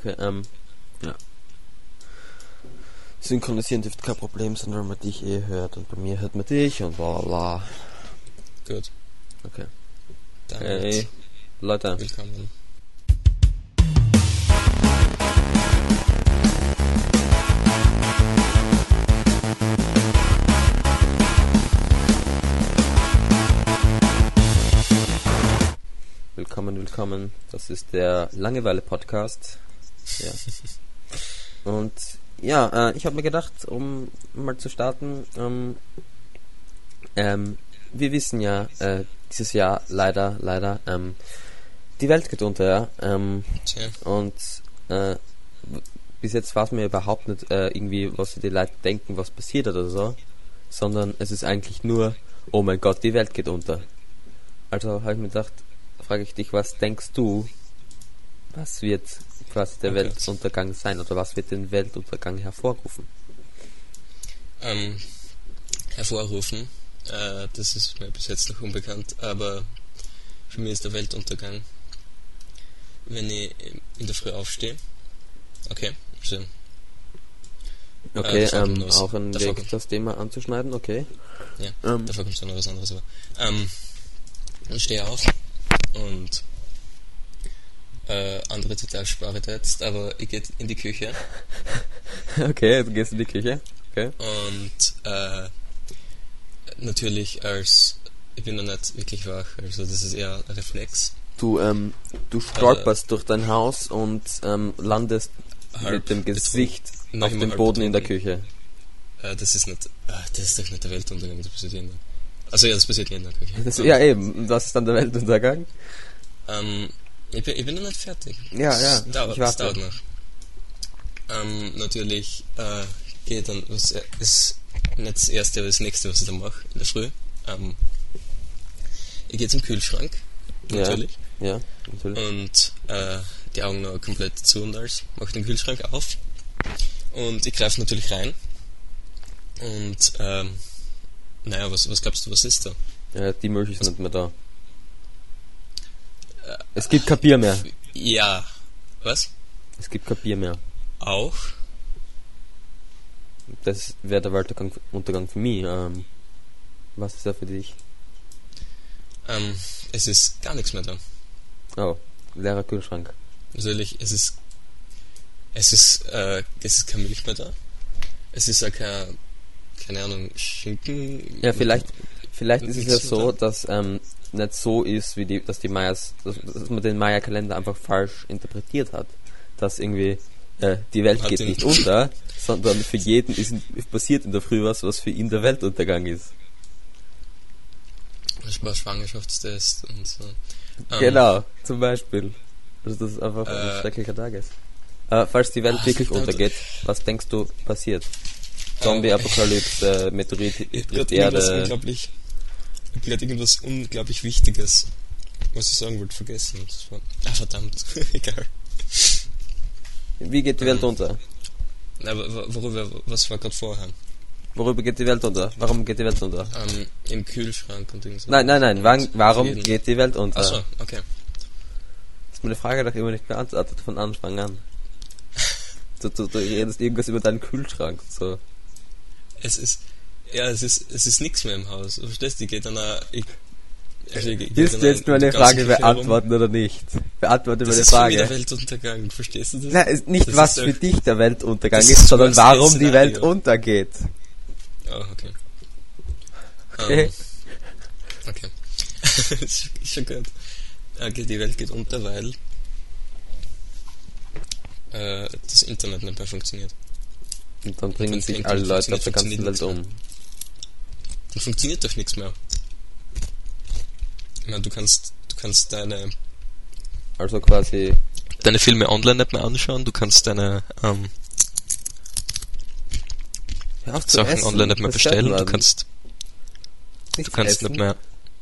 Okay, ja. Synchronisieren dürfte kein Problem sein, weil man dich hört und bei mir hört man dich und bla bla. Gut. Okay. Damit Hey, Leute. willkommen. Willkommen. Das ist der Langeweile-Podcast. Ja. Und ja, ich habe mir gedacht, um mal zu starten, wir wissen ja, dieses Jahr leider, die Welt geht unter, ja. Tja. Und bis jetzt weiß mir überhaupt nicht irgendwie, was die Leute denken, was passiert oder so, sondern es ist eigentlich nur, oh mein Gott, die Welt geht unter. Also habe ich mir gedacht, frage ich dich, was denkst du, was wird quasi der Weltuntergang sein oder was wird den Weltuntergang hervorrufen? Hervorrufen, das ist mir bis jetzt noch unbekannt, aber für mich ist der Weltuntergang, wenn ich in der Früh aufstehe. Okay, schön. Okay, folgenlos. auch ein Davor Weg, kommt- das Thema anzuschneiden, okay. Ja, davor kommt schon noch was anderes, aber ich stehe auf und andere Detailsprache jetzt, aber ich gehe in die Küche Okay, du gehst in die Küche, okay. und natürlich ich bin noch nicht wirklich wach, also das ist eher ein Reflex. Du stolperst durch dein Haus und landest Halb mit dem Gesicht betrunken. auf Noch dem immer Boden halb in der betrunken. Küche. Das ist doch nicht der Weltuntergang, das passiert jeden Tag. Also ja, das passiert jeden Tag. Okay. Ja eben, das ist dann der Weltuntergang. Ich bin noch nicht fertig. Ja, Das dauert, ich das warte. dauert noch. Natürlich geht dann, was ist nicht das erste, aber das nächste, was ich dann mache in der Früh. Ich gehe zum Kühlschrank, natürlich. Ja, natürlich. Und die Augen noch komplett zu und alles. Mache den Kühlschrank auf und ich greife natürlich rein. Und naja, was glaubst du, was ist da? Ja, die Milch ist nicht mehr da. Es gibt kein Bier mehr. Ja, was? Es gibt kein Bier mehr. Auch? Das wäre der Weltuntergang für mich. Was ist da für dich? Es ist gar nichts mehr da. Oh, leerer Kühlschrank. Natürlich, es ist keine Milch mehr da. Es ist auch keine Ahnung, Schinken. Ja, vielleicht ist es ja Nichts so, mehr dass nicht so ist, dass die Mayas, dass man den Maya-Kalender einfach falsch interpretiert hat. Dass irgendwie die Welt Hat geht den- nicht unter, sondern für jeden passiert in der Früh was für ihn der Weltuntergang ist. Schwangerschaftstest und so. Genau, zum Beispiel. Also das ist einfach ein schrecklicher Tag ist. Falls die Welt wirklich verdammt. untergeht, was denkst du passiert? Zombie-Apokalypse, Meteorit Ich trifft habe gerade irgendwas unglaublich Wichtiges, was ich sagen wollte, vergessen. Das war, verdammt, egal. Wie geht die Welt unter? Aber was war gerade vorher? Worüber geht die Welt unter? Warum geht die Welt unter? Im Kühlschrank und irgend so. Nein. Warum Jeden. geht die Welt unter? Achso, okay. Das ist meine Frage doch immer nicht beantwortet von Anfang an. Du redest irgendwas über deinen Kühlschrank. So. Es ist nichts mehr im Haus. Du verstehst, ich gehe dann Willst du jetzt meine Frage beantworten oder nicht? Beantworte Das meine ist schon wieder Frage. Weltuntergang, verstehst du das? Nein, ist nicht Das was ist für doch- dich der Weltuntergang das ist, ist sondern das Worst warum die Case Welt Szenario. untergeht. Oh, okay. Okay. Okay. Ist schon gut. Okay, die Welt geht unter, weil das Internet nicht mehr funktioniert. Und dann bringen Wenn sich kein alle Internet Leute auf der ganzen funktioniert, Welt um. Dann funktioniert doch nichts mehr. Ich meine, du kannst deine Also quasi, Filme online nicht mehr anschauen, du kannst deine hör auf zu Sachen essen, online nicht mehr das stört bestellen, du man. kannst Nichts nicht essen. mehr.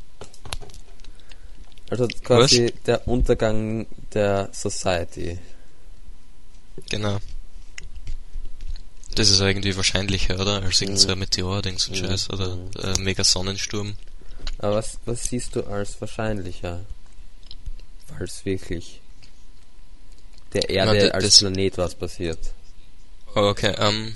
Also quasi der Untergang der Society. Genau. Das ist irgendwie wahrscheinlicher, oder? Als irgendein so ein Meteor, irgend so ein Scheiß, oder ein mega Sonnensturm. Aber was siehst du als wahrscheinlicher? Falls wirklich der Erde Nein, als Planet was passiert. Oh, okay,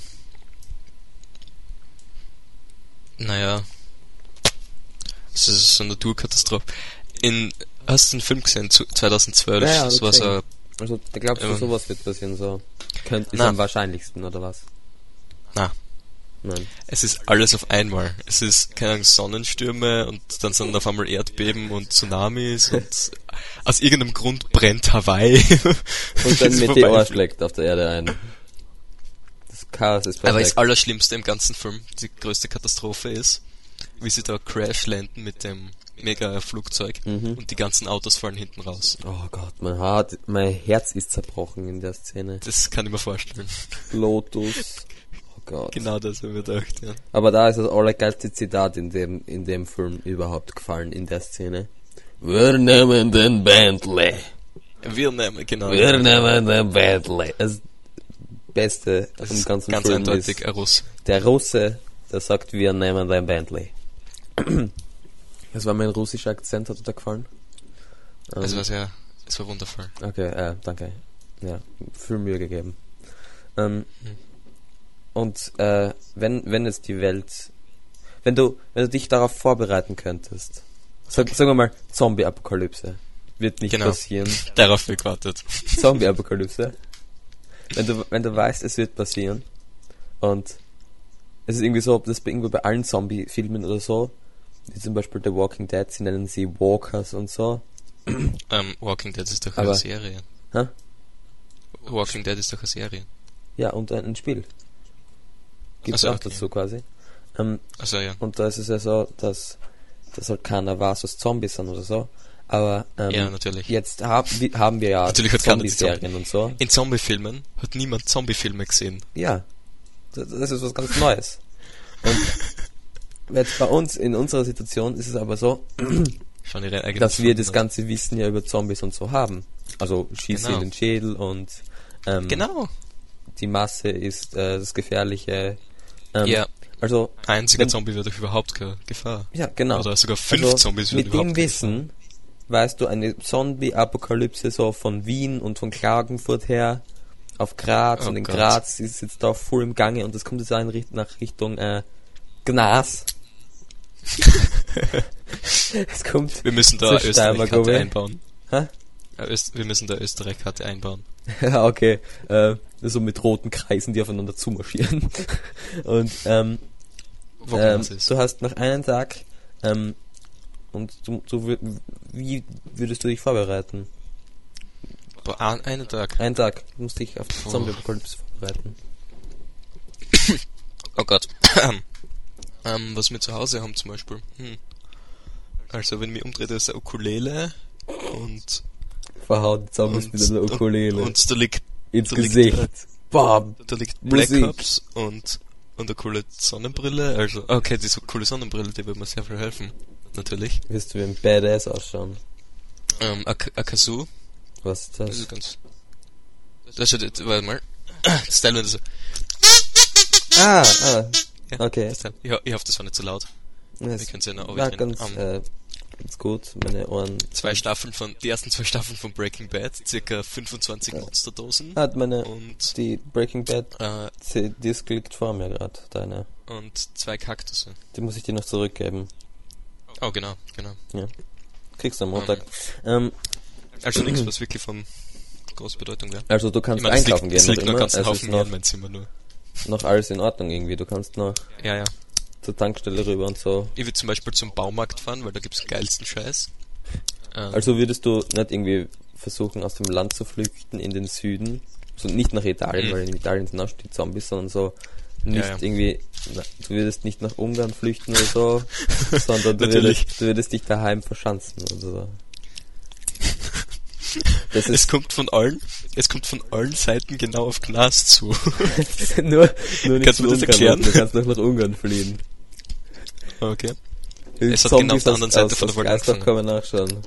naja, das ist so eine Naturkatastrophe. Hast du den Film gesehen, 2012? Ja, das war so, also, da glaubst du, sowas wird passieren, so? Ist am wahrscheinlichsten, oder was? na, Nein. es ist alles auf einmal. Es ist, keine Ahnung, Sonnenstürme und dann sind auf einmal Erdbeben und Tsunamis und aus irgendeinem Grund brennt Hawaii. Und ein Meteor schlägt auf der Erde ein. Das Chaos ist perfekt. Aber das Allerschlimmste im ganzen Film, die größte Katastrophe ist, wie sie da crash landen mit dem Mega-Flugzeug und die ganzen Autos fallen hinten raus. Oh Gott, mein Herz ist zerbrochen in der Szene. Das kann ich mir vorstellen. Lotus. Oh Gott. Genau das habe ich gedacht, ja. Aber da ist das allergeilste Zitat in dem Film überhaupt gefallen, in der Szene. Wir nehmen den Bentley. Wir nehmen den Bentley. Das Beste das im ist ganzen ganz Film eindeutig ist ein Russ. der Russe, der sagt, wir nehmen den Bentley. Das war mein russischer Akzent, hat dir da gefallen? Es war wundervoll. Okay, danke. Ja, viel Mühe gegeben. Und wenn es die Welt, wenn du dich darauf vorbereiten könntest, sagen wir mal Zombie-Apokalypse, wird nicht passieren. Darauf wird gewartet. Zombie-Apokalypse. Wenn du weißt, es wird passieren und es ist irgendwie so, das irgendwie bei allen Zombie-Filmen oder so, wie zum Beispiel The Walking Dead, sie nennen sie Walkers und so. Walking Dead ist doch eine Serie. Hä? Walking Dead ist doch eine Serie. Ja, und ein Spiel. Gibt's auch dazu quasi. Ja. Und da ist es ja so, dass halt keiner weiß, was Zombies sind oder so. Aber ja, natürlich. Jetzt haben wir ja Zombie-Serien und so. In Zombie-Filmen hat niemand Zombie-Filme gesehen. Ja, das ist was ganz Neues. Und jetzt bei uns, in unserer Situation, ist es aber so, dass wir das ganze Wissen ja über Zombies und so haben. Also schieß in den Schädel und die Masse ist das Gefährliche. Ja. Also einziger Zombie wird doch überhaupt keine Gefahr. Ja, genau. Oder sogar 5 Zombies wird überhaupt mit dem Wissen weißt du eine Zombie-Apokalypse so von Wien und von Klagenfurt her auf Graz, und in Graz ist jetzt da voll im Gange und das kommt jetzt auch nach Richtung Gnas. Es kommt. Wir müssen da Österreich-Karte einbauen. Hä? Wir müssen da Österreich-Karte einbauen. Ja, okay. So mit roten Kreisen, die aufeinander zumarschieren. Und du hast noch einen Tag und wie würdest du dich vorbereiten? Einen Tag. Einen Tag. Du musst dich auf die Zombie-Apokalypse vorbereiten. Oh Gott. Was wir zu Hause haben zum Beispiel. Also wenn wir umdreht, ist eine Ukulele und verhauen die Zombies mit einer Ukulele. Und da liegt ins Gesicht. Bam! Da liegt Black Ops und eine coole Sonnenbrille. Also, okay, diese coole Sonnenbrille, die wird mir sehr viel helfen. Natürlich. Wirst du wie ein Badass ausschauen. A Kazoo. Was ist das? Das ist ganz... Das schaut, warte mal. Das Teil, wenn das so... Ja, okay. Ich hoffe, das war nicht zu laut. Wir können es ja noch ganz gut, meine Ohren. Die ersten 2 Staffeln von Breaking Bad, circa 25 Monsterdosen. Die Breaking Bad Disc liegt vor mir gerade, deine. Und 2 Kaktusse. Die muss ich dir noch zurückgeben. Oh, genau. Ja. Kriegst du am Montag. Also nichts, was wirklich von großer Bedeutung wäre. Also du kannst einkaufen gehen. Es liegt noch ganz also Haufen in mein Zimmer nur. Noch alles in Ordnung irgendwie, du kannst noch ja. zur Tankstelle rüber und so. Ich würde zum Beispiel zum Baumarkt fahren, weil da gibt's den geilsten Scheiß. Also würdest du nicht irgendwie versuchen, aus dem Land zu flüchten in den Süden? Also nicht nach Italien, weil in Italien sind auch die Zombies, sondern so nicht irgendwie, du würdest nicht nach Ungarn flüchten oder so, sondern du würdest dich daheim verschanzen oder so. Es kommt von allen Seiten genau auf Glas zu. nur nicht kannst du das erklären? Du kannst noch nach Ungarn fliehen. Okay. Es hat genau auf der anderen Seite von der Welt angefangen. Kann man nachschauen.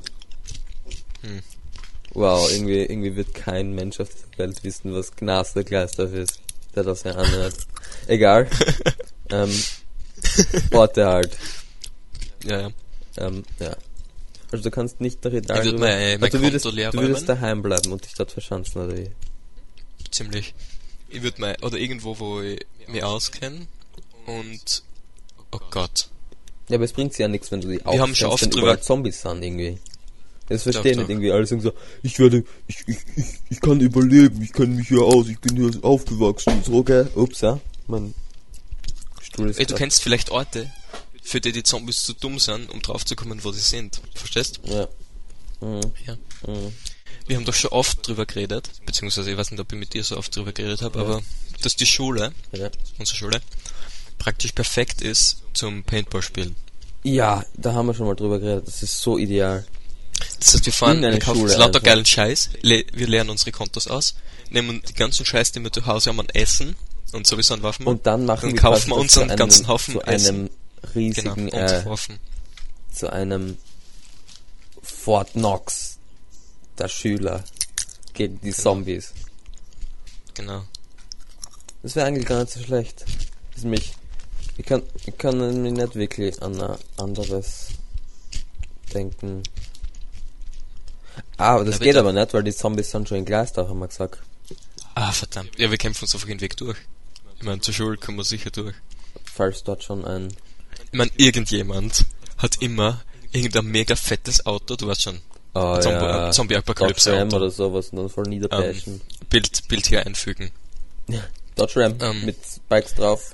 Wow, irgendwie wird kein Mensch auf dieser Welt wissen, was Gnas der Gleisdorf ist, der das ja anhört. Egal. Orte halt. Ja. Ja. Also du kannst nicht da Ich würde mein du Konto leer du räumen. würdest daheim bleiben und dich dort verschanzen, oder wie? Ziemlich. Ich würde oder irgendwo, wo ich mich auskenne und, oh Gott. Ja, aber es bringt ja nichts, wenn du die Wir haben schon oft wenn drüber- überall Zombies sind, irgendwie. Das verstehe ich Doch, nicht doch. irgendwie. Alle sagen so, ich kann überleben, ich kenne mich hier aus, ich bin hier aufgewachsen. So, okay, ups, ja. Mein Stuhl ist Ey, du kennst vielleicht Orte, für die Zombies zu dumm sind, um draufzukommen, wo sie sind. Verstehst? Ja. Mhm. Ja. Mhm. Wir haben doch schon oft drüber geredet, beziehungsweise ich weiß nicht, ob ich mit dir so oft drüber geredet habe, Ja. aber dass die Schule, Ja. unsere Schule, praktisch perfekt ist zum Paintball-Spielen. Ja, da haben wir schon mal drüber geredet. Das ist so ideal. Das heißt, wir kaufen Schule uns lauter einfach. geilen Scheiß, wir leeren unsere Kontos aus, nehmen die ganzen Scheiß, die wir zu Hause haben, an Essen und sowieso an Waffen. Und dann machen Dann wir kaufen wir quasi uns das einen ganzen Haufen zu Essen. einem riesigen, Genau, und Waffen. zu einem Fort Knox der Schüler gegen die Zombies. Genau. Das wäre eigentlich gar nicht so schlecht. Ich kann mir nicht wirklich an ein anderes denken. Ah, aber das Na, geht bitte. aber nicht, weil die Zombies sind schon in Glasdach, haben wir gesagt. Ah, verdammt. Ja, wir kämpfen uns einfach den Weg durch. Ich meine, zur Schule kommen wir sicher durch. Falls dort schon ein... Ich meine, irgendjemand hat immer irgendein mega fettes Auto, du weißt schon, Oh, ja. Zombie-Apokalypse Dodge Ram Auto. oder sowas und dann voll niederbashen. Bild hier einfügen. Dodge Ram mit Spikes drauf.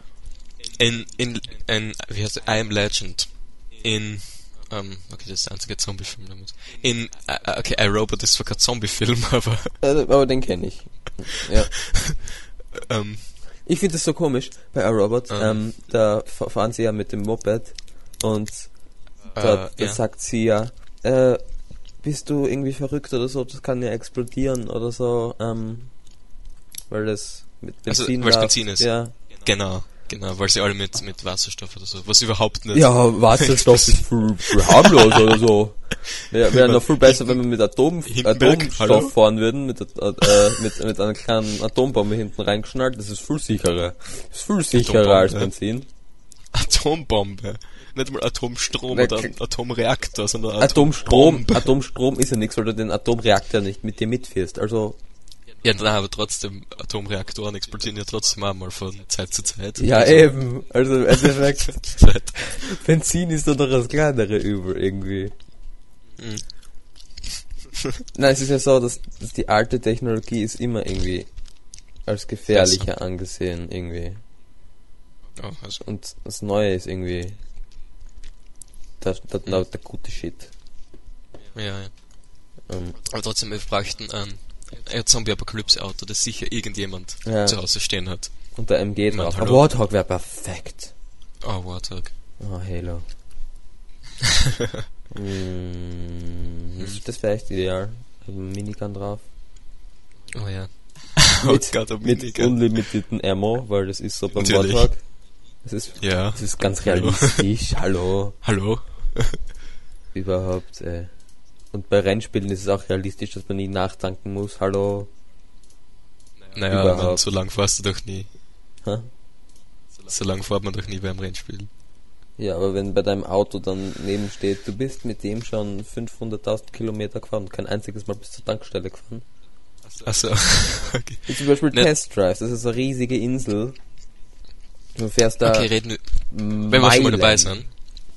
Wie heißt der? I Am Legend. Okay, das ist der einzige Zombie-Film damit. Okay, iRobot ist zwar kein Zombie-Film, aber, Aber den kenne ich. Ja. ähm, Ich finde das so komisch bei iRobot. Da fahren sie ja mit dem Moped und da ja. sagt sie ja, bist du irgendwie verrückt oder so, das kann ja explodieren oder so, weil das mit Benzin weil es läuft. Benzin ist. Ja. Genau, weil sie alle mit Wasserstoff oder so, was überhaupt nicht... Ja, Wasserstoff ist viel harmlos oder so. Wäre noch viel besser, wenn wir mit Hindenburg, hallo? Atomstoff fahren würden, mit einer kleinen Atombombe hinten reingeschnallt, das ist viel sicherer. Das ist viel sicherer als Benzin. Atombombe. Nicht mal Atomstrom oder Atomreaktor, sondern Atomstrom Atombombe. ist ja nichts, weil du den Atomreaktor nicht mit dir mitfährst. Also, Ja, nein, aber trotzdem, Atomreaktoren explodieren ja trotzdem auch mal von Zeit zu Zeit. ja Also, eben. Also im Endeffekt, Zeit. Benzin ist doch noch das kleinere Übel irgendwie. Nein, es ist ja so, dass die alte Technologie ist immer irgendwie als gefährlicher angesehen irgendwie. Oh, also, Und das Neue ist irgendwie der gute Shit. ja. Aber trotzdem, wir bräuchten ein Zombie-Apokalypse-Auto, das sicher irgendjemand Ja. zu Hause stehen hat. Und der MG Mann, drauf. Ein hallo. Warthog wäre perfekt. Oh, Warthog. Oh, Halo. Das wäre echt ideal. Ein Minigun drauf. Oh ja. Oh Mit, Gott, ein mit Minigun. unlimiteden Ammo, weil das ist so beim Natürlich. Warthog. Das Ja. ist ganz Hallo. realistisch. Hallo. Hallo? Überhaupt, ey. Und bei Rennspielen ist es auch realistisch, dass man nie nachtanken muss. Hallo. Naja, Überhaupt. man, so lang fährst du doch nie. Hä? So lang fährt man doch nie beim Rennspiel. Ja, aber wenn bei deinem Auto dann neben steht, du bist mit dem schon 500.000 Kilometer gefahren und kein einziges Mal bis zur Tankstelle gefahren. Achso, okay. Wie zum Beispiel Ne- Test Drives, das ist eine riesige Insel. Du fährst da Okay, reden wir, wenn wir schon mal dabei sind.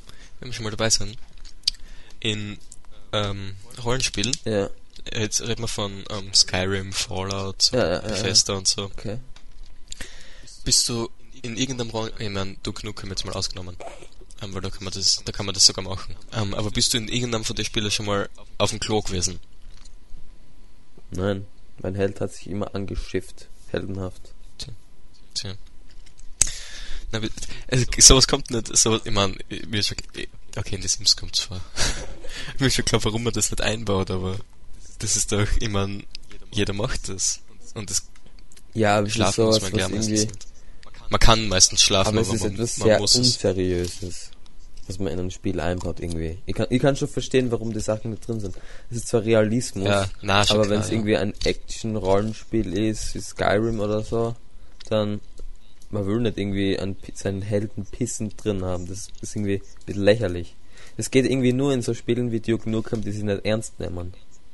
In Rollenspielen, Ja, jetzt reden wir von Skyrim, Fallout, Ja. Bethesda und so. okay. Bist du in irgendeinem Rollen... Ich meine, Duke Nukem jetzt mal ausgenommen. Weil da kann man das sogar machen. Aber bist du in irgendeinem von den Spielen schon mal auf dem Klo gewesen? Nein, mein Held hat sich immer angeschifft. Heldenhaft. Tja. Na, also, sowas kommt nicht, sowas, ich meine, mir ist schon, okay, in The Sims kommt's vor. Mir ist schon klar, warum man das nicht einbaut, aber das ist doch, ich meine, jeder macht das. Und das Ja, aber es ist Schlafen muss sowas, man was gern meistens irgendwie... nicht. Man kann meistens schlafen, Aber aber, es ist etwas man sehr muss es. Unseriöses, was man in einem Spiel einbaut irgendwie. Ich kann schon verstehen, warum die Sachen nicht drin sind. Es ist zwar Realismus, Ja, na, schon aber klar, wenn es ja. irgendwie ein Action-Rollenspiel ist, wie Skyrim oder so, dann man will nicht irgendwie seinen Helden pissend drin haben. Das ist irgendwie ein bisschen lächerlich. Es geht irgendwie nur in so Spielen wie Duke Nukem, die sich nicht ernst nehmen.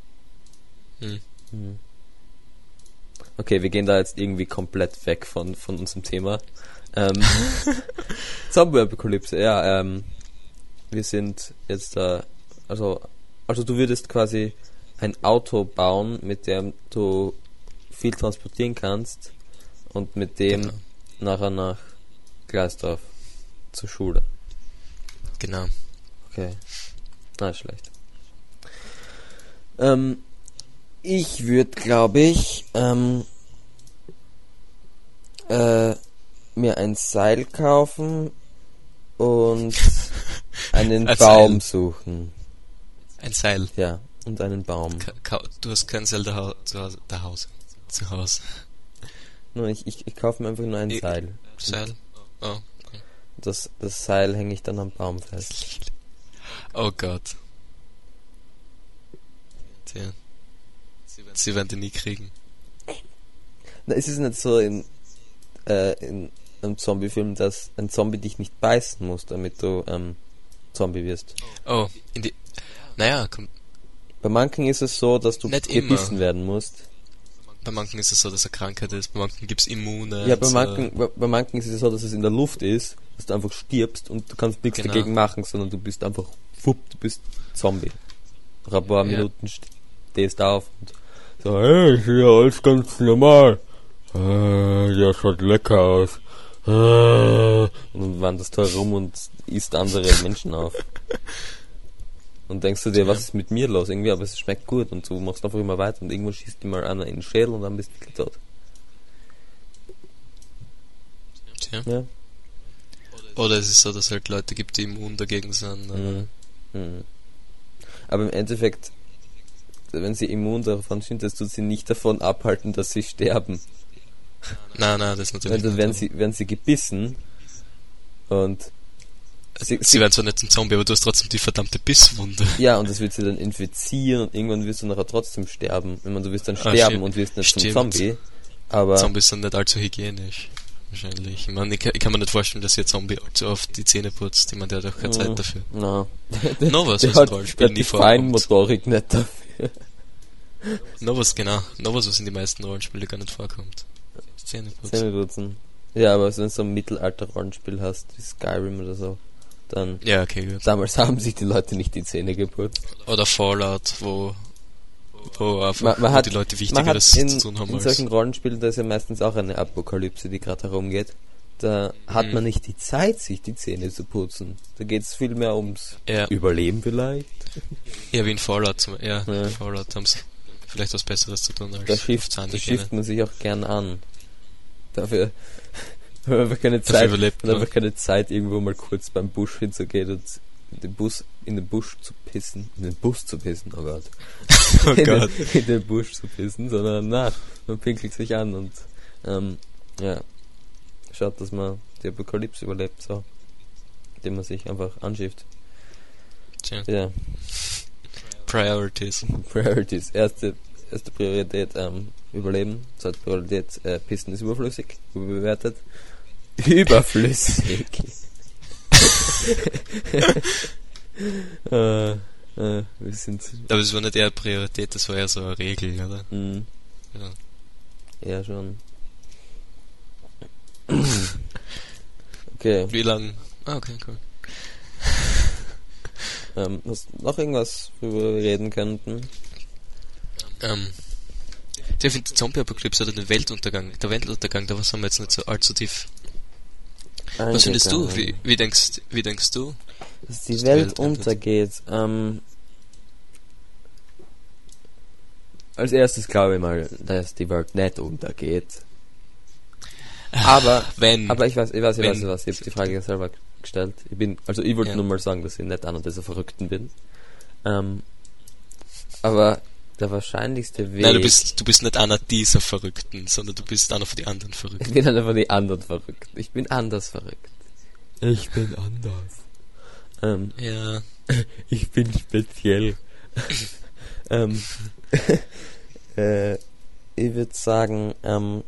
Okay, wir gehen da jetzt irgendwie komplett weg von unserem Thema. Zombie-Apokalypse, ja, wir sind jetzt da, also du würdest quasi ein Auto bauen, mit dem du viel transportieren kannst und mit dem nachher nach Gleisdorf zur Schule. Genau. Okay. Na, ist schlecht. Ich würde, glaube ich, mir ein Seil kaufen und einen Baum suchen. Ein Seil? Ja, und einen Baum. Du hast kein Seil zu Hause. Nur ich kaufe mir einfach nur ein Seil. Seil? Oh, okay. Das Seil hänge ich dann am Baum fest. Oh Gott. Tja. Sie werden die nie kriegen. Na, ist es nicht so in einem Zombie-Film, dass ein Zombie dich nicht beißen muss, damit du Zombie wirst? Oh, naja, komm. Bei manchen ist es so, dass du Nicht gebissen immer. werden musst. Bei manchen ist es so, dass eine Krankheit ist, bei manchen gibt's Immune. Ja, bei manchen ist es so, dass es in der Luft ist, dass du einfach stirbst und du kannst nichts dagegen machen, sondern du bist einfach, du bist Zombie. Nach ein paar Minuten stehst du auf und so, hey, ist ja alles ganz normal. Ja, schaut lecker aus. Und dann wanderst du herum und isst andere Menschen auf. Und denkst du dir, was ist mit mir los? Irgendwie, aber es schmeckt gut und du machst einfach immer weiter und irgendwann schießt dir mal einer in den Schädel und dann bist du tot. Tja. Ja. Oder es ist so, dass es halt Leute gibt, die immun dagegen sind. Aber im Endeffekt, wenn sie immun davon sind, das tut sie nicht davon abhalten, dass sie sterben. Nein, das ist natürlich Weil dann werden sie gebissen und sie werden zwar nicht zum Zombie, aber du hast trotzdem die verdammte Bisswunde. Ja, und das wird sie dann infizieren und irgendwann wirst du nachher trotzdem sterben. Ich meine, du wirst dann sterben und wirst nicht zum Zombie. Aber Zombies sind nicht allzu hygienisch. Wahrscheinlich. Ich meine, ich kann mir nicht vorstellen, dass ihr Zombie allzu oft die Zähne putzt. Ich meine, der hat auch keine Zeit dafür. No. Novas der was hat, im Rollenspiel nie die vorkommt. Feinmotorik nicht dafür. Novas, genau. Novas, was in die meisten Rollenspiele gar nicht vorkommt. Zähne putzen. Ja, aber wenn du so ein Mittelalter-Rollenspiel hast, wie Skyrim oder so, dann... Ja, okay, gut. Damals haben sich die Leute nicht die Zähne geputzt. Oder Fallout, wo einfach man hat, die Leute Wichtigeres zu tun haben. In solchen Rollenspielen, da ist ja meistens auch eine Apokalypse, die gerade herumgeht. Da hat man nicht die Zeit, sich die Zähne zu putzen. Da geht es viel mehr ums Überleben vielleicht. Ja, wie in Fallout. Fallout haben sie vielleicht was Besseres zu tun als da schifft man sich auch gern an. Dafür hat man einfach keine Zeit, irgendwo mal kurz beim Busch hinzugehen und in den Busch zu pissen. In den Bus zu pissen, oh Gott. Oh Gott. In den Busch zu pissen, sondern man pinkelt sich an und schaut, dass man die Apokalypse überlebt, so. Indem man sich einfach anschifft. Tja. Ja. Priorities. Erste Priorität, Überleben. Zweite Priorität, Pissen ist überflüssig. Überbewertet. Überflüssig. Wir sind... Aber es war nicht eher Priorität, das war ja so eine Regel, oder? Mhm. Ja, schon. Okay. Wie lang? Okay, cool. Hast du noch irgendwas, worüber wir reden könnten? Ich finde die Zombie-Apokalypse oder den Weltuntergang, da was haben wir jetzt nicht so allzu tief. Was findest du? Wie denkst du? Dass die Welt untergeht. Als erstes glaube ich mal, dass die Welt nicht untergeht. Aber ich weiß, ich habe die Frage selber gestellt. Ich wollte nur mal sagen, dass ich nicht einer dieser Verrückten bin. Aber der wahrscheinlichste Weg... Nein, du bist nicht einer dieser Verrückten, sondern du bist einer von den anderen Verrückten. Ich bin einer von den anderen Verrückten. Ich bin anders verrückt. Ich bin anders. Ja. Ich bin speziell. Ich würde sagen, am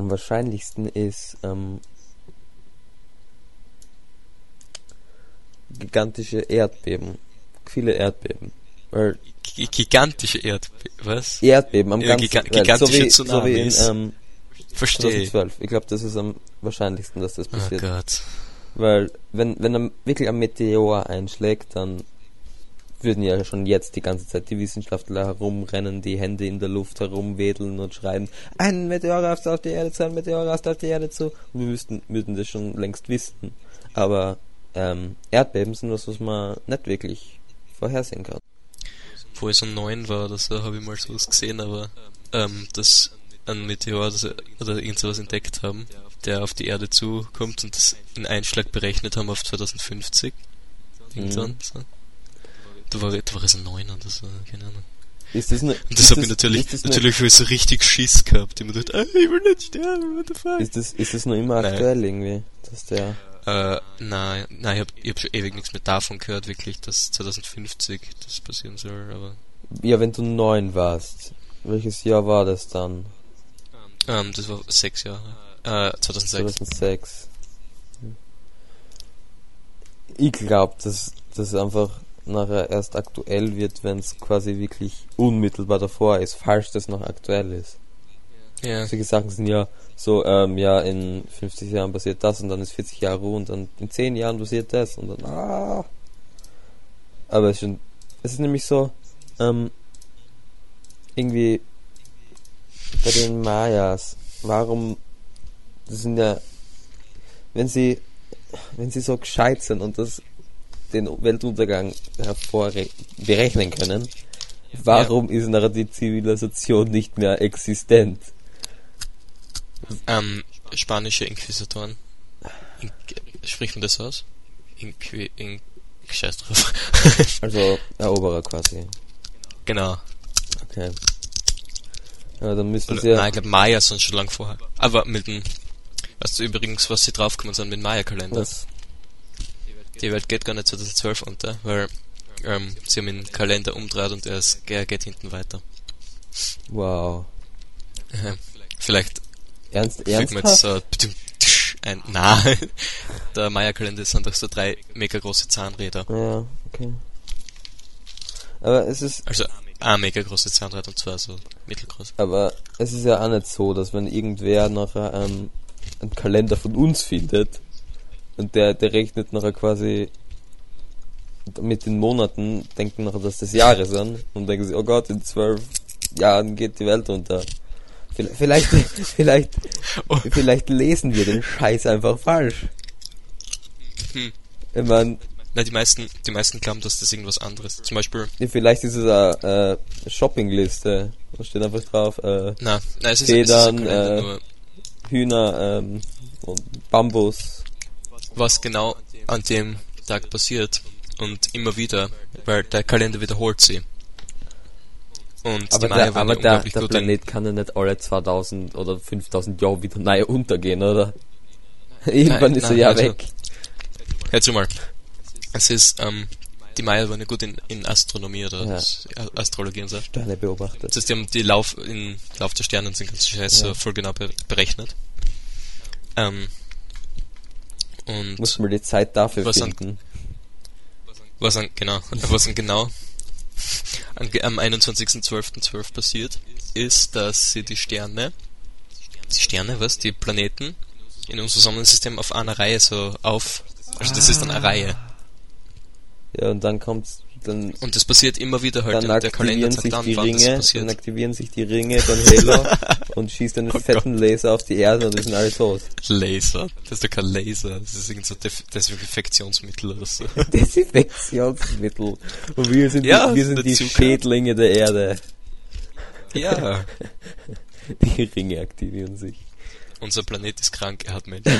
wahrscheinlichsten ist, gigantische Erdbeben. Viele Erdbeben. Weil Gigantische Erdbeben, was? Erdbeben am Ja, ganzen gigantische so wie in Tsunamis. Verstehe. 2012. Ich glaube, das ist am wahrscheinlichsten, dass das Oh passiert. Gott. Weil, wenn wirklich ein Meteor einschlägt, dann würden ja schon jetzt die ganze Zeit die Wissenschaftler herumrennen, die Hände in der Luft herumwedeln und schreien, ein Meteor rast auf die Erde zu, ein Meteor rast auf die Erde zu. Und wir würden das schon längst wissen. Aber Erdbeben sind was man nicht wirklich vorhersehen kann. Wo ich so 9 war oder so, habe ich mal sowas gesehen, aber dass ein Meteor oder irgend sowas entdeckt haben, der auf die Erde zukommt und das in Einschlag berechnet haben auf 2050. Irgendwann, so. Da war ich so 9 oder so, keine Ahnung. Ist das Und das habe ich natürlich schon so richtig Schiss gehabt. Ich mir gedacht, ich will nicht sterben, what the fuck. Ist das noch immer aktuell irgendwie? Dass der Nein, ich hab schon ewig nichts mehr davon gehört, wirklich, dass 2050 das passieren soll, aber... Ja, wenn du 9 warst, welches Jahr war das dann? Das war 6 Jahre. 2006. 2006. Ich glaube, dass das einfach nachher erst aktuell wird, wenn es quasi wirklich unmittelbar davor ist, falls das noch aktuell ist. Ja. Solche Sachen sind ja so, ja, in 50 Jahren passiert das und dann ist 40 Jahre Ruhe und dann in 10 Jahren passiert das und dann, Aber es ist nämlich so, irgendwie bei den Mayas, warum, das sind ja, wenn sie so gescheit sind und den Weltuntergang berechnen können, warum ist nachher die Zivilisation nicht mehr existent? Spanische Inquisitoren. Spricht man das aus? Scheiß drauf. Also Eroberer quasi. Genau. Okay. Ja, dann müssen sie ja... Nein, ich glaube Maya sind schon lang vorher. Aber mit dem... Weißt du übrigens, was sie draufgekommen sind mit dem Maya-Kalender? Was? Die Welt geht gar nicht 2012 unter, weil sie haben den Kalender umdreht und er geht hinten weiter. Wow. Vielleicht Ernsthaft? jetzt so nein, der Maya-Kalender sind doch so 3 mega große Zahnräder. Ja, okay. Aber es ist... Also ein mega große Zahnrad und zwar so mittelgroß. Aber es ist ja auch nicht so, dass wenn irgendwer nachher einen Kalender von uns findet und der rechnet nachher quasi mit den Monaten, denken nachher, dass das Jahre sind und denken sie, oh Gott, in 12 Jahren geht die Welt unter. Vielleicht lesen wir den Scheiß einfach falsch. Ich meine, Na, die meisten glauben, dass das irgendwas anderes. Zum Beispiel. vielleicht ist es eine Shoppingliste. Da steht einfach drauf, Nein, es ist Federn, ein Kalender, nur Hühner und Bambus. was genau an dem Tag passiert und immer wieder, weil der Kalender wiederholt sie. Und Aber die Maya waren der unglaublich gut Planet kann ja nicht alle 2000 oder 5000 Jahre wieder neu untergehen, oder? Irgendwann ist er ja also, weg. Hör mal. Es ist, die Maya waren ja gut in Astronomie oder Astrologie und so. Sterne beobachtet. Das heißt, die haben die Lauf der Sterne und den ganzen Scheiß so voll genau berechnet. Und Muss man die Zeit dafür was finden. Was dann genau am 21.12.12 passiert, ist, dass sie die Planeten in unserem Sonnensystem auf einer Reihe so also das ist dann eine Reihe. Ja, und dann Und das passiert immer wieder halt, dann und der Kalender aktivieren sagt sich dann, die wann das Ringe, passiert. dann aktivieren sich die Ringe von Halo und schießt einen fetten Laser auf die Erde und wir sind alle tot. Laser? Das ist doch kein Laser, das ist irgend so Desinfektionsmittel oder so. Desinfektionsmittel. Und wir sind die Zucker. Schädlinge der Erde. Ja. Die Ringe aktivieren sich. Unser Planet ist krank, er hat Menschen.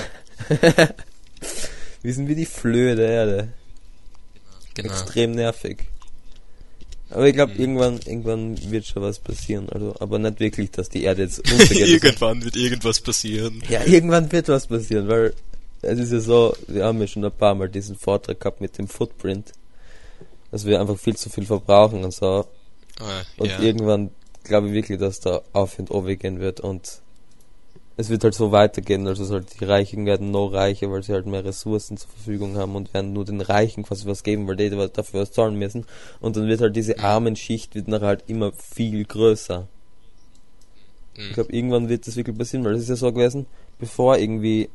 Wir sind wie die Flöhe der Erde. Genau. Extrem nervig. Aber ich glaube, irgendwann wird schon was passieren. Also, aber nicht wirklich, dass die Erde jetzt untergeht. Irgendwann wird irgendwas passieren. Ja, irgendwann wird was passieren, weil es ist ja so, wir haben ja schon ein paar Mal diesen Vortrag gehabt mit dem Footprint, dass wir einfach viel zu viel verbrauchen und so. Und irgendwann glaube ich wirklich, dass da auf und over gehen wird und es wird halt so weitergehen, also halt die Reichen werden noch reicher, weil sie halt mehr Ressourcen zur Verfügung haben und werden nur den Reichen quasi was geben, weil die dafür was zahlen müssen. Und dann wird halt diese armen Schicht wird nachher halt immer viel größer. Ich glaube, irgendwann wird das wirklich passieren, weil es ist ja so gewesen, bevor irgendwie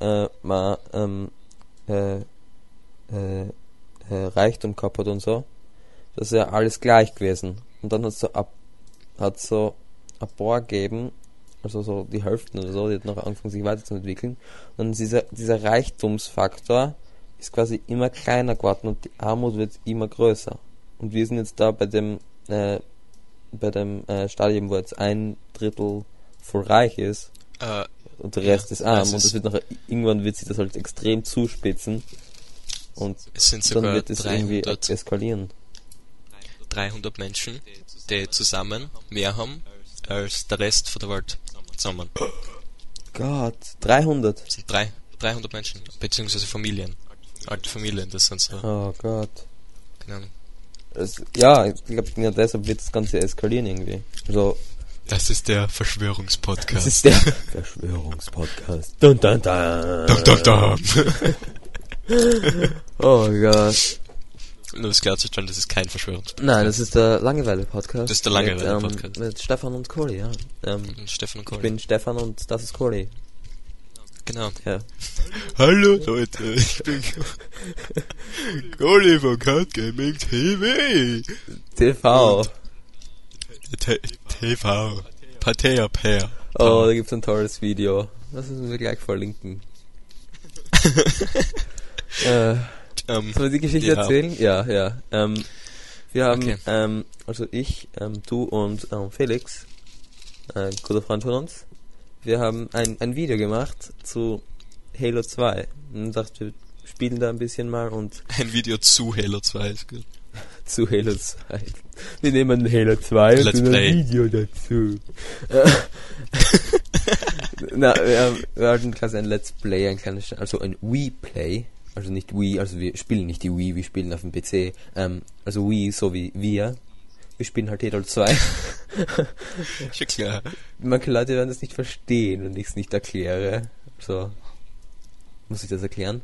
Reichtum gehabt hat und so, das ist ja alles gleich gewesen. Und dann hat so ein paar gegeben, also so die Hälften oder so, die hat noch angefangen sich weiterzuentwickeln. Und dann dieser Reichtumsfaktor ist quasi immer kleiner geworden und die Armut wird immer größer. Und wir sind jetzt da bei dem Stadium, wo jetzt 1/3 voll reich ist und der Rest ist arm, und das wird nachher, irgendwann wird sich das halt extrem zuspitzen und es sind sogar dann wird es irgendwie eskalieren. 300 Menschen, die zusammen mehr haben als der Rest von der Welt zusammen. Gott, 300? Das sind 300 Menschen, beziehungsweise Familien. Alte Familien, das sind so. Oh Gott. Keine Ahnung. Ja, ich glaube, ja, deshalb wird das Ganze eskalieren irgendwie. Also, das ist der Verschwörungspodcast. Das ist der Verschwörungspodcast. Dun dun dun. Dun dun dun. Oh Gott. Nur das klarzustellen, das ist kein Verschwörungspodcast. Nein, das ist der Langeweile-Podcast. Das ist der Langeweile-Podcast. Mit Stefan und Coli, ja. Stefan und Coli. Ich bin Stefan und das ist Coli. Genau. Ja. Hallo Leute, ich bin Coli von Card Gaming TV. TV. TV. Patea Pair. Oh, da gibt's ein tolles Video. Das müssen wir gleich verlinken. Sollen wir die Geschichte erzählen? Ja. Wir haben, also ich, du und Felix, ein guter Freund von uns, wir haben ein Video gemacht zu Halo 2. Und dachte, wir spielen da ein bisschen mal und... Ein Video zu Halo 2 ist gut. Zu Halo 2. Wir nehmen Halo 2 und ein Video dazu. Na, wir hatten quasi ein Let's Play, also ein Wii-Play. Also nicht Wii, also wir spielen nicht die Wii, wir spielen auf dem PC. Also Wii, so wie wir. Wir spielen halt Halo 2. Schon klar. Manche Leute werden das nicht verstehen, wenn ich es nicht erkläre. So. Muss ich das erklären?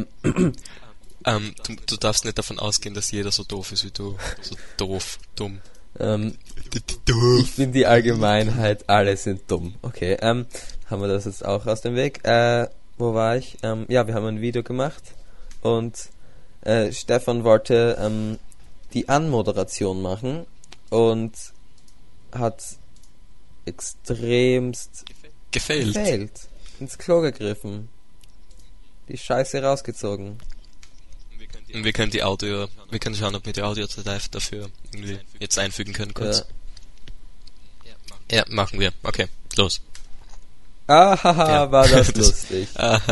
Du darfst nicht davon ausgehen, dass jeder so doof ist wie du. So doof, dumm. Ich finde die Allgemeinheit, alle sind dumm. Okay, haben wir das jetzt auch aus dem Weg. Wo war ich? Ja, wir haben ein Video gemacht und Stefan wollte die Anmoderation machen und hat extremst gefailt. Ins Klo gegriffen. Die Scheiße rausgezogen. Wir können schauen, ob wir die Audiodatei dafür irgendwie jetzt einfügen können, kurz. Ja, machen wir. Okay, los. War das lustig.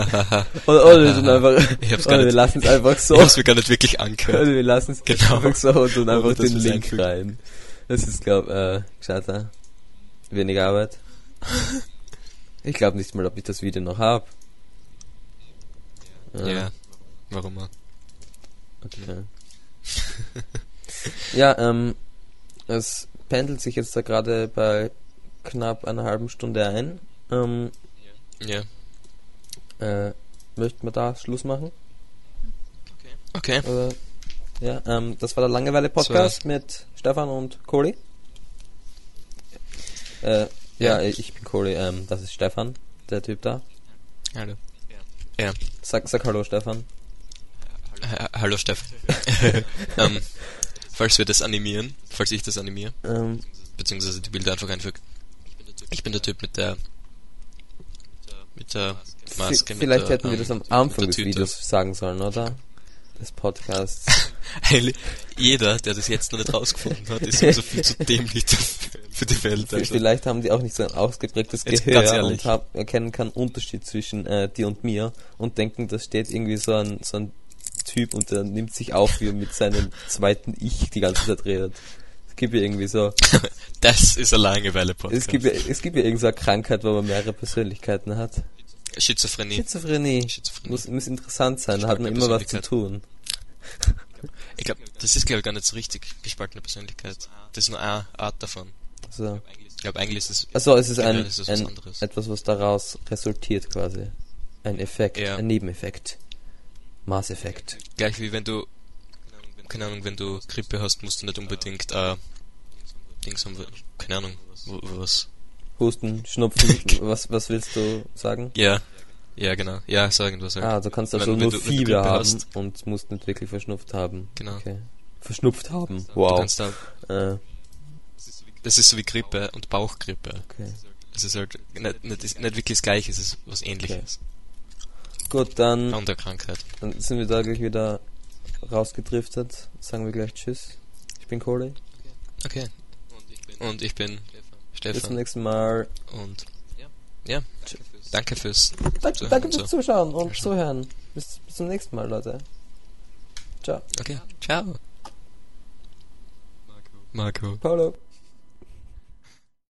Wir lassen es einfach so. Ich hab's mir gar nicht wirklich angehört. Wir lassen es einfach so und tun einfach den Link rein. Das ist, gescheiter. Weniger Arbeit. Ich glaube nicht mal, ob ich das Video noch habe. Ja, warum auch? Okay. Ja, es pendelt sich jetzt da gerade bei knapp einer halben Stunde ein. Ja. Möchten wir da Schluss machen? Okay. Oder, ja, das war der Langeweile-Podcast mit Stefan und Coli. Ja, ich bin Coli, das ist Stefan, der Typ da. Hallo. Ja. Sag Hallo, Stefan. Hallo, Stefan. Falls ich das animiere, beziehungsweise die Bilder einfach einfügen. Ich bin der Typ mit der Maske. Vielleicht hätten wir das am Anfang des Videos sagen sollen, oder? Des Podcasts. Eigentlich jeder, der das jetzt noch nicht rausgefunden hat, ist so viel zu dämlich für die Welt. Also. Vielleicht haben die auch nicht so ein ausgeprägtes Gehör und erkennen keinen Unterschied zwischen dir und mir und denken, da steht irgendwie so ein Typ und der nimmt sich auf, wie er mit seinem zweiten Ich die ganze Zeit redet. Es gibt ja irgendwie so... Das ist ein Langeweile-Podcast. Es gibt ja irgendwie so eine Krankheit, wo man mehrere Persönlichkeiten hat. Schizophrenie. Muss interessant sein, da hat man immer was zu tun. Ich glaube, das ist gar nicht so richtig gespaltene Persönlichkeit. Das ist nur eine Art davon. So. Ich glaube, eigentlich ist es... Also es ist generell ist es was anderes. etwas, was daraus resultiert quasi. Ein Effekt, Ja. ein Nebeneffekt. Maßeffekt. Gleich wie wenn du, keine Ahnung, wenn du Grippe hast, musst du nicht unbedingt, Dings haben wir, keine Ahnung, was. Husten, Schnupfen, was willst du sagen? Ja, genau. Ja, so irgendwas halt. Ah, du kannst also Wenn nur du Fieber Grippe haben hast. und musst nicht wirklich verschnupft haben. Genau. Okay. Verschnupft haben. Du Wow. kannst da, Äh, das ist so wie Grippe und Bauchgrippe. okay. Es ist halt nicht wirklich das Gleiche, es ist was Ähnliches. Gut, dann An der Krankheit. sind wir da gleich wieder rausgedriftet. Sagen wir gleich Tschüss. Ich bin Kohli. Okay. Und ich bin Bis zum Stefan. nächsten Mal. Und ja, danke fürs Danke und so. fürs Zuschauen und Ja, Zuhören. Bis zum nächsten Mal, Leute. Ciao. Okay, ciao. Marco. Paulo.